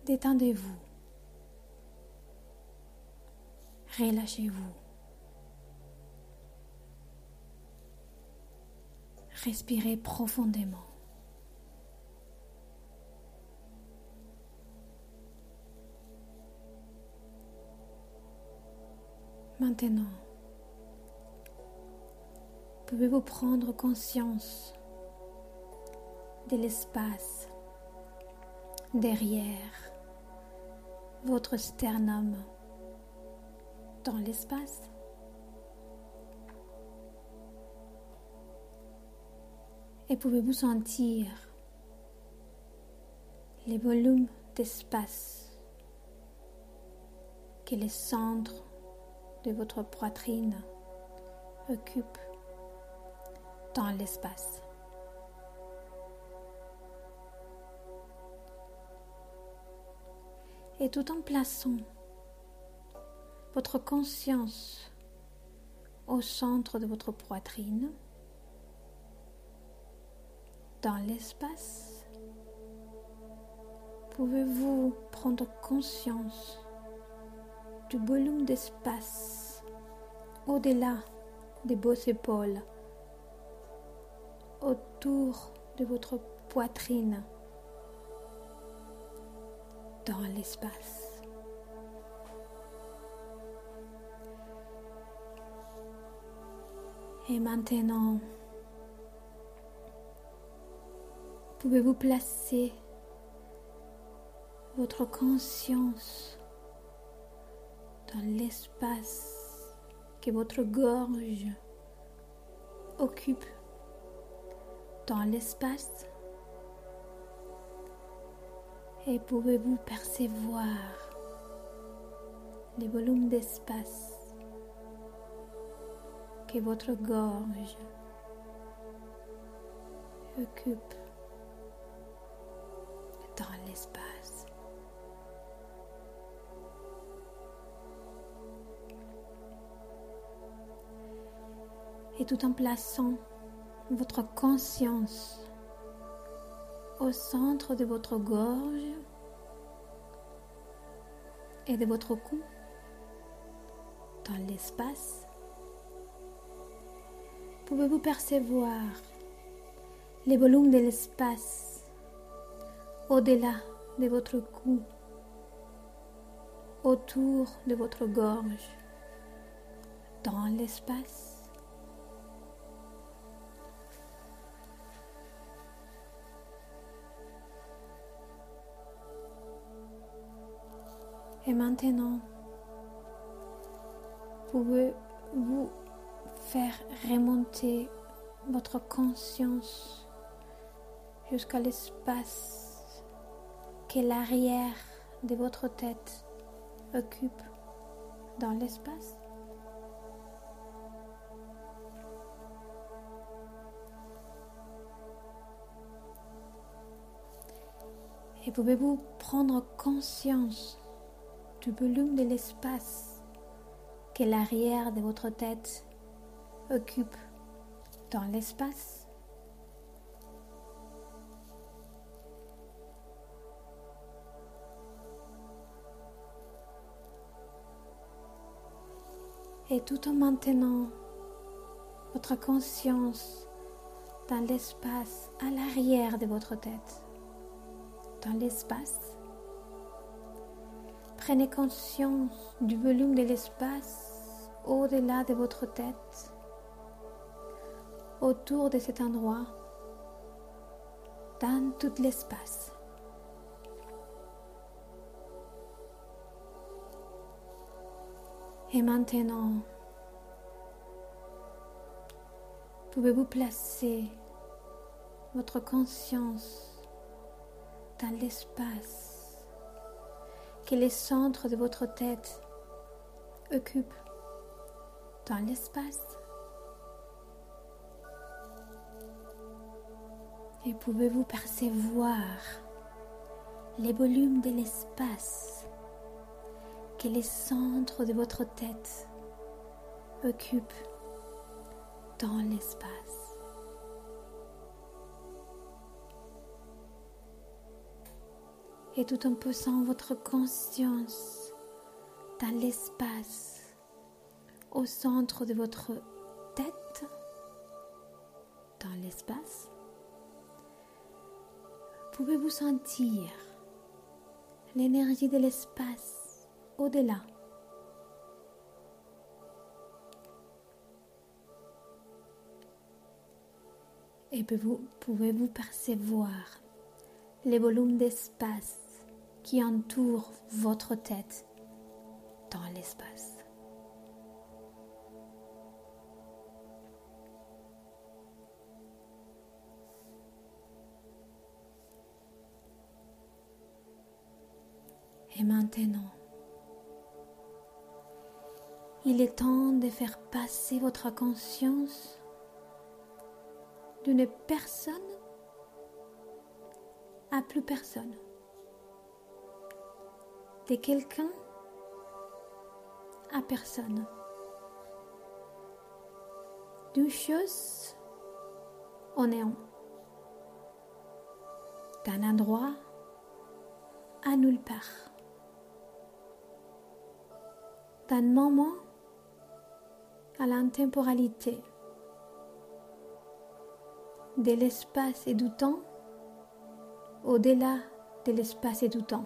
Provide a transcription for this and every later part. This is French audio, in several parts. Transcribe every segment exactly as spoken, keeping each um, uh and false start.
Détendez-vous. Relâchez-vous. Respirez profondément. Maintenant, pouvez-vous prendre conscience de l'espace derrière votre sternum dans l'espace? Et pouvez-vous sentir les volumes d'espace que le centre de votre poitrine occupe dans l'espace? Et tout en plaçant votre conscience au centre de votre poitrine, dans l'espace, pouvez-vous prendre conscience du volume d'espace au-delà de vos épaules, autour de votre poitrine, dans l'espace. Et maintenant, pouvez-vous placer votre conscience dans l'espace que votre gorge occupe dans l'espace? Et pouvez-vous percevoir les volumes d'espace que votre gorge occupe dans l'espace? Et tout en plaçant votre conscience au centre de votre gorge et de votre cou, dans l'espace, pouvez-vous percevoir les volumes de l'espace au-delà de votre cou, autour de votre gorge, dans l'espace? Et maintenant, pouvez-vous faire remonter votre conscience jusqu'à l'espace que l'arrière de votre tête occupe dans l'espace? Et pouvez-vous prendre conscience du volume de l'espace que l'arrière de votre tête occupe dans l'espace? Et tout en maintenant votre conscience dans l'espace à l'arrière de votre tête, dans l'espace, prenez conscience du volume de l'espace au-delà de votre tête, autour de cet endroit, dans tout l'espace. Et maintenant, pouvez-vous placer votre conscience dans l'espace que le centre de votre tête occupe dans l'espace? Et pouvez-vous percevoir les volumes de l'espace que le centre de votre tête occupe dans l'espace? Et tout en posant votre conscience dans l'espace, au centre de votre tête, dans l'espace, pouvez-vous sentir l'énergie de l'espace au-delà. Et vous pouvez-vous percevoir les volumes d'espace qui entourent votre tête dans l'espace. Et maintenant, il est temps de faire passer votre conscience d'une personne à plus personne, de quelqu'un à personne, d'une chose au néant, d'un endroit à nulle part, d'un moment à l'intemporalité, de l'espace et du temps au-delà de l'espace et du temps,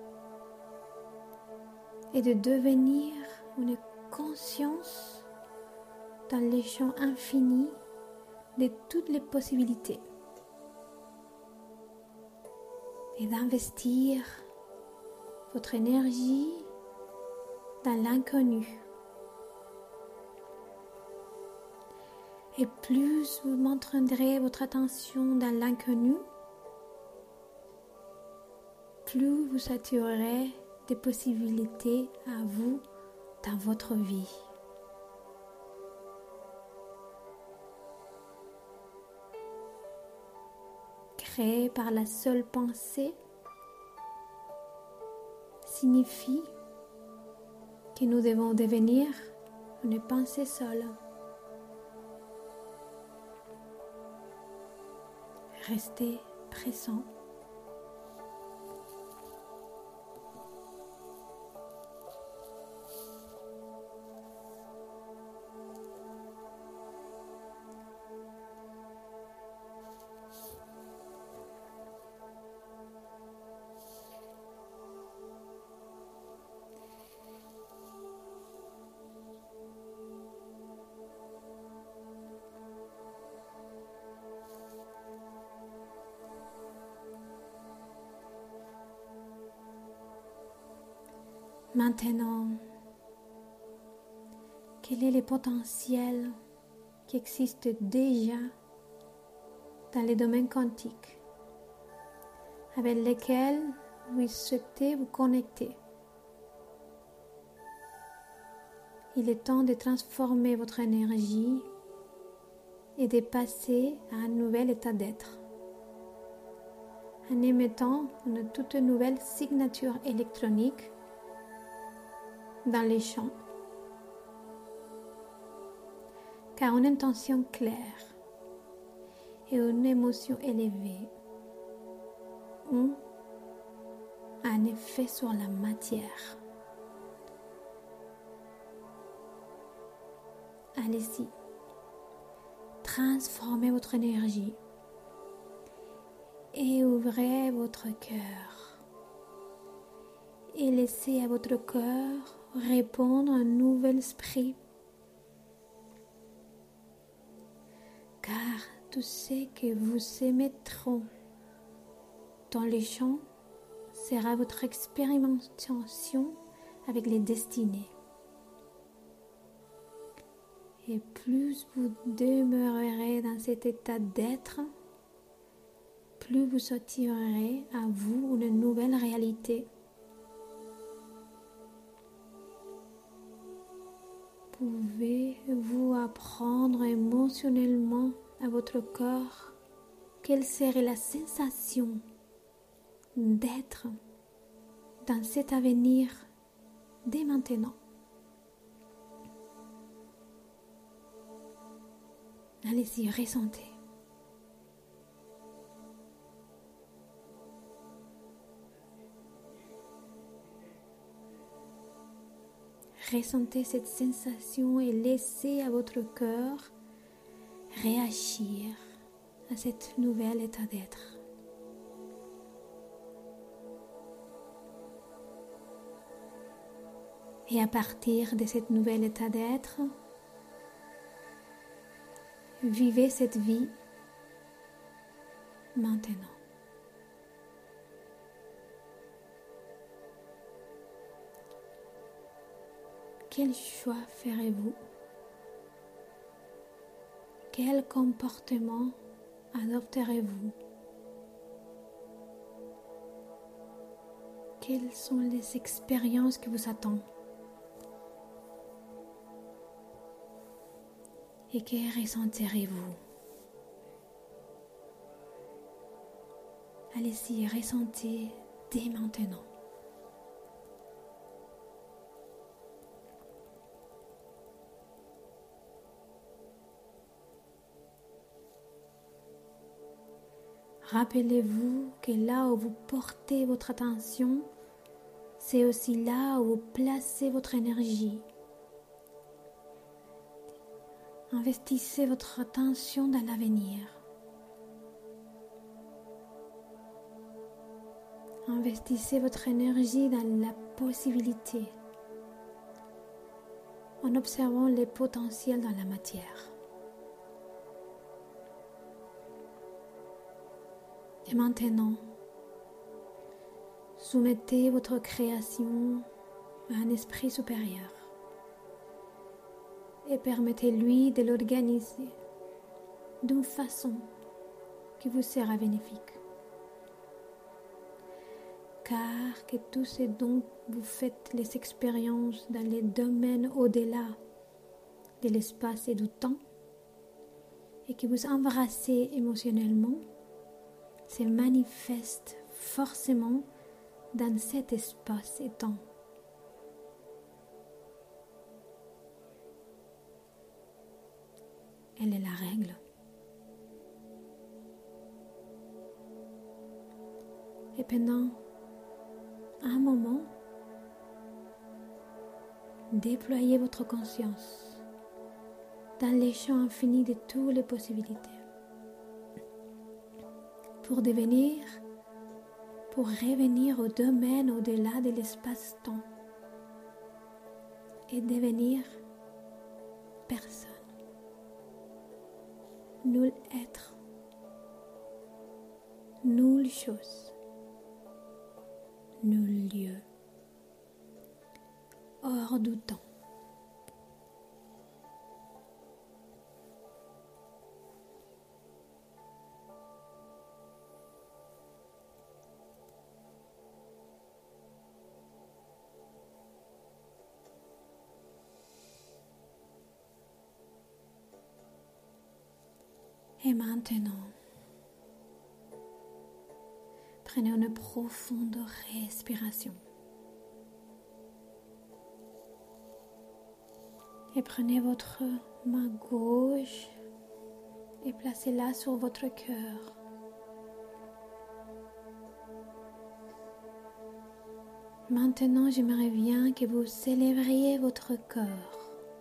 et de devenir une conscience dans les champs infinis de toutes les possibilités, et d'investir votre énergie dans l'inconnu. Et plus vous montrerez votre attention dans l'inconnu, plus vous attirerez des possibilités à vous dans votre vie. Créé par la seule pensée signifie que nous devons devenir une pensée seule. Restez présent. Maintenant, quel est le potentiel qui existe déjà dans les domaines quantiques avec lesquels vous souhaitez vous connecter? Il est temps de transformer votre énergie et de passer à un nouvel état d'être, en émettant une toute nouvelle signature électronique dans les champs, car une intention claire et une émotion élevée ont un effet sur la matière. Allez-y, transformez votre énergie et ouvrez votre cœur et laissez à votre cœur répondre un nouvel esprit, car tout ce que vous émettrez dans les champs sera votre expérimentation avec les destinées. Et plus vous demeurerez dans cet état d'être, plus vous attirerez à vous une nouvelle réalité. Pouvez-vous apprendre émotionnellement à votre corps quelle serait la sensation d'être dans cet avenir dès maintenant? Allez-y, ressentez. ressentez cette sensation et laissez à votre cœur réagir à cet nouvel état d'être. Et à partir de cet nouvel état d'être, vivez cette vie maintenant. Quel choix ferez-vous? Quel comportement adopterez-vous? Quelles sont les expériences qui vous attendent? Et que ressentirez-vous? Allez-y, ressentez dès maintenant. Rappelez-vous que là où vous portez votre attention, c'est aussi là où vous placez votre énergie. Investissez votre attention dans l'avenir. Investissez votre énergie dans la possibilité, en observant les potentiels dans la matière. Et maintenant, soumettez votre création à un esprit supérieur et permettez-lui de l'organiser d'une façon qui vous sera bénéfique. Car que tout ce dont vous faites les expériences dans les domaines au-delà de l'espace et du temps et que vous embrassez émotionnellement se manifeste forcément dans cet espace et temps. Elle est la règle. Et pendant un moment, déployez votre conscience dans les champs infinis de toutes les possibilités. Pour devenir, pour revenir au domaine au-delà de l'espace-temps et devenir personne, nul être, nulle chose, nul lieu, hors du temps. Et maintenant, prenez une profonde respiration. Et prenez votre main gauche et placez-la sur votre cœur. Maintenant, j'aimerais bien que vous célébriez votre cœur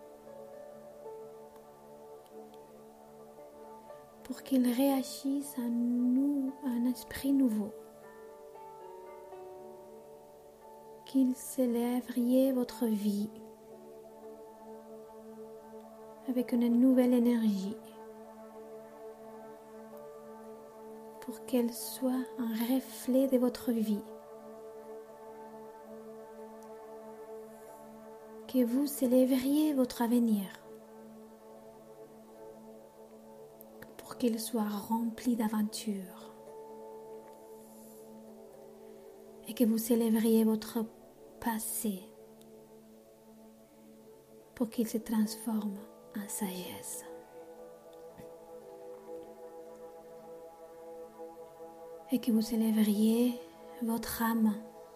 pour qu'il réagisse à nous, à un esprit nouveau. Qu'il célébrie votre vie avec une nouvelle énergie pour qu'elle soit un reflet de votre vie. Que vous célébriez votre avenir pour qu'il soit rempli d'aventures et que vous célébriez votre passé pour qu'il se transforme en sagesse. Et que vous célébriez votre âme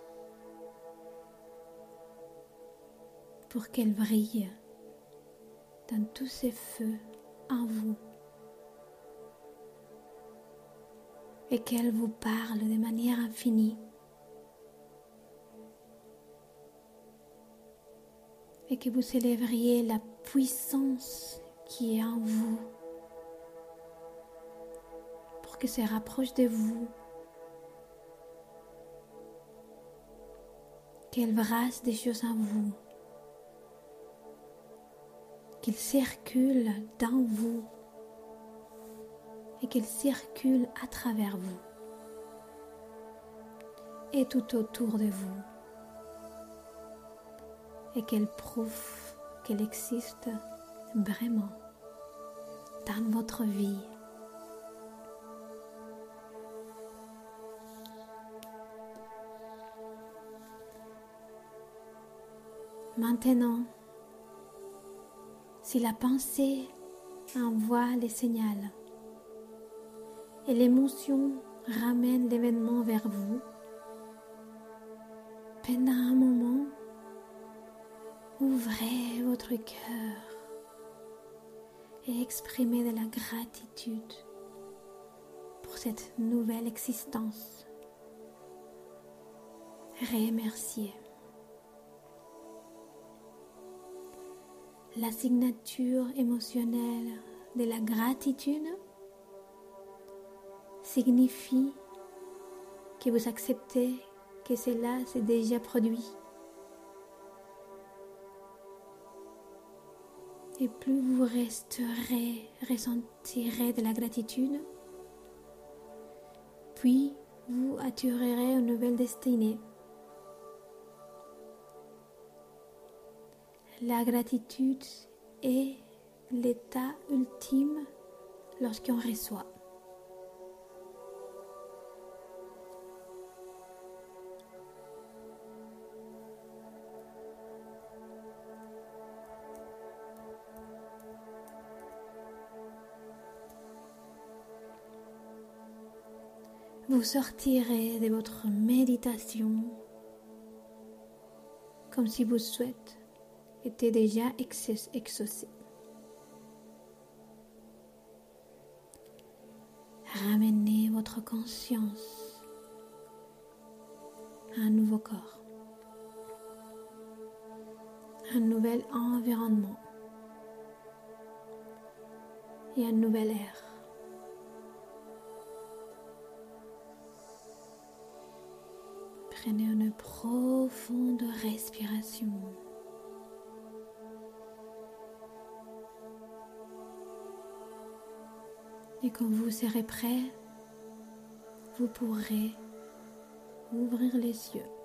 pour qu'elle brille dans tous ces feux en vous et qu'elle vous parle de manière infinie et que vous célébriez la puissance qui est en vous pour que se rapproche de vous, qu'elle brasse des choses en vous, qu'il circule dans vous et qu'il circule à travers vous et tout autour de vous, et qu'elle prouve qu'elle existe vraiment dans votre vie. Maintenant, si la pensée envoie les signaux et l'émotion ramène l'événement vers vous, pendant un moment, ouvrez votre cœur et exprimez de la gratitude pour cette nouvelle existence. Remerciez. La signature émotionnelle de la gratitude signifie que vous acceptez que cela s'est déjà produit. Et plus vous resterez, ressentirez de la gratitude, puis vous attirerez une nouvelle destinée. La gratitude est l'état ultime lorsqu'on reçoit. Vous sortirez de votre méditation comme si vos souhaits étaient déjà exaucés. Ramenez votre conscience à un nouveau corps, un nouvel environnement et un nouvel air. Prenez une profonde respiration. Et quand vous serez prêt, vous pourrez ouvrir les yeux.